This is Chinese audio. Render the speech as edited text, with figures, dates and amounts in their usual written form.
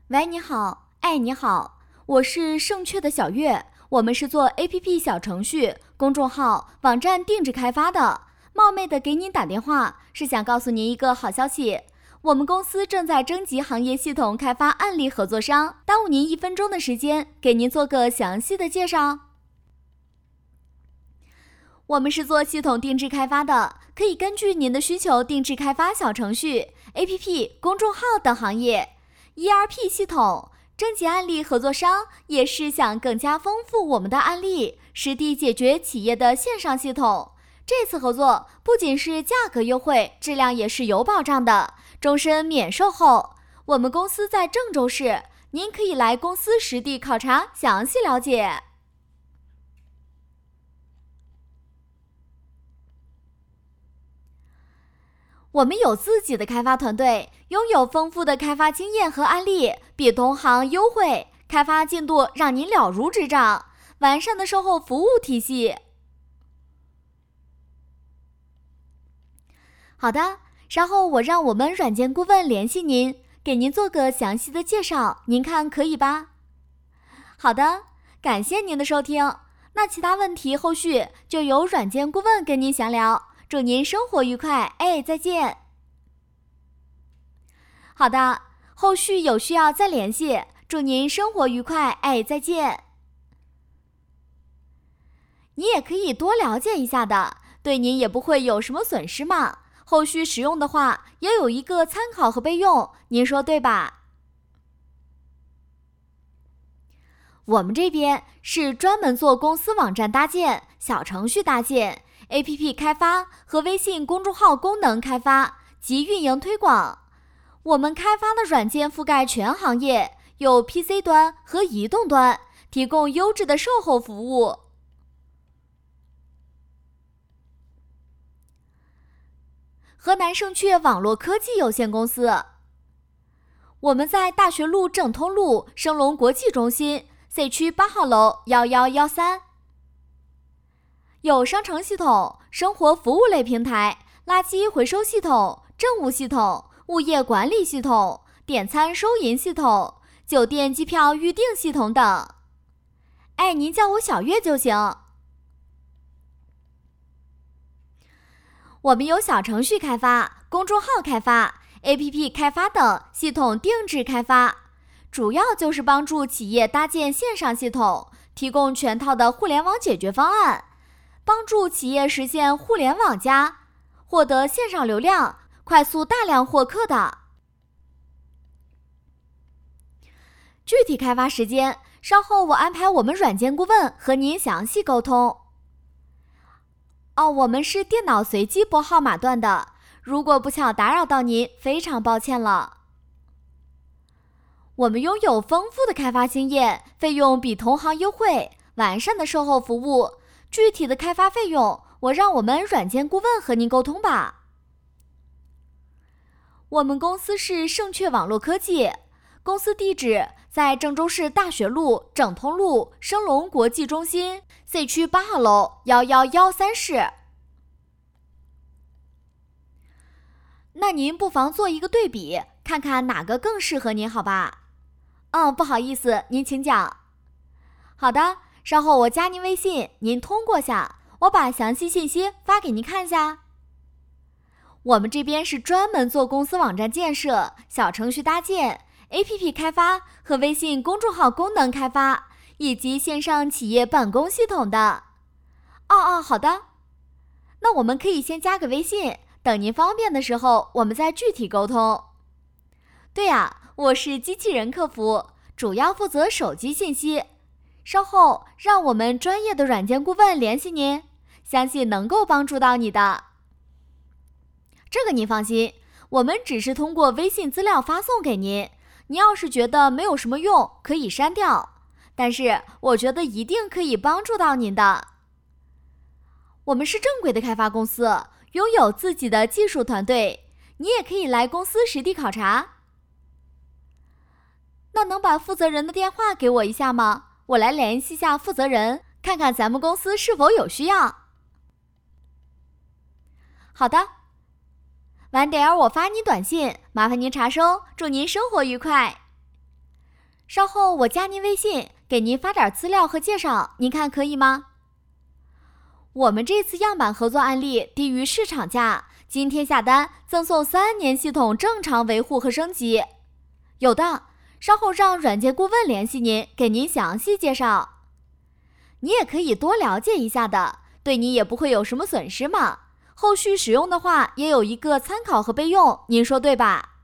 喂，你好，你好，我是盛雀的小月，我们是做 APP 小程序、公众号、网站定制开发的，冒昧的给您打电话，是想告诉您一个好消息，我们公司正在征集行业系统开发案例合作商，耽误您1分钟的时间，给您做个详细的介绍。我们是做系统定制开发的，可以根据您的需求定制开发小程序、APP、公众号等行业。ERP 系统征集案例合作商也是想更加丰富我们的案例，实地解决企业的线上系统。这次合作不仅是价格优惠，质量也是有保障的，终身免售后。我们公司在郑州市，您可以来公司实地考察，详细了解。我们有自己的开发团队，拥有丰富的开发经验和案例，比同行优惠，开发进度让您了如指掌，完善的售后服务体系。好的，稍后我让我们软件顾问联系您，给您做个详细的介绍，您看可以吧？好的，感谢您的收听，那其他问题后续就由软件顾问跟您详聊。祝您生活愉快，再见。好的，后续有需要再联系，祝您生活愉快，再见。你也可以多了解一下的，对您也不会有什么损失嘛。后续使用的话，也有一个参考和备用，您说对吧？我们这边是专门做公司网站搭建、小程序搭建、APP 开发和微信公众号功能开发及运营推广。我们开发的软件覆盖全行业，有 PC 端和移动端，提供优质的售后服务。河南盛雀网络科技有限公司，我们在大学路正通路升龙国际中心 C 区8号楼1113。有商城系统、生活服务类平台、垃圾回收系统、政务系统、物业管理系统、点餐收银系统、酒店机票预订系统等。您叫我小月就行。我们有小程序开发、公众号开发、APP 开发等系统定制开发，主要就是帮助企业搭建线上系统，提供全套的互联网解决方案，帮助企业实现互联网+，获得线上流量，快速大量获客的。具体开发时间，稍后我安排我们软件顾问和您详细沟通。我们是电脑随机拨号码段的，如果不巧打扰到您，非常抱歉了。我们拥有丰富的开发经验，费用比同行优惠，完善的售后服务。具体的开发费用，我让我们软件顾问和您沟通吧。我们公司是盛雀网络科技，公司地址在郑州市大学路正通路升龙国际中心 C 区8号楼1113室。那您不妨做一个对比，看看哪个更适合您，好吧？不好意思，您请讲。好的，稍后我加您微信，您通过下，我把详细信息发给您看一下。我们这边是专门做公司网站建设、小程序搭建、APP 开发和微信公众号功能开发，以及线上企业办公系统的。好的。那我们可以先加个微信，等您方便的时候，我们再具体沟通。对呀，我是机器人客服，主要负责手机信息。稍后让我们专业的软件顾问联系您，相信能够帮助到你的。这个您放心，我们只是通过微信资料发送给您，您要是觉得没有什么用，可以删掉，但是我觉得一定可以帮助到您的。我们是正规的开发公司，拥有自己的技术团队，你也可以来公司实地考察。那能把负责人的电话给我一下吗？我来联系下负责人，看看咱们公司是否有需要。好的，晚点我发您短信，麻烦您查收，祝您生活愉快。 稍后我加您微信，给您发点资料和介绍，您看可以吗？我们这次样板合作案例低于市场价，今天下单赠送3年系统正常维护和升级。有的，稍后让软件顾问联系您，给您详细介绍。你也可以多了解一下的，对你也不会有什么损失嘛。后续使用的话，也有一个参考和备用，您说对吧？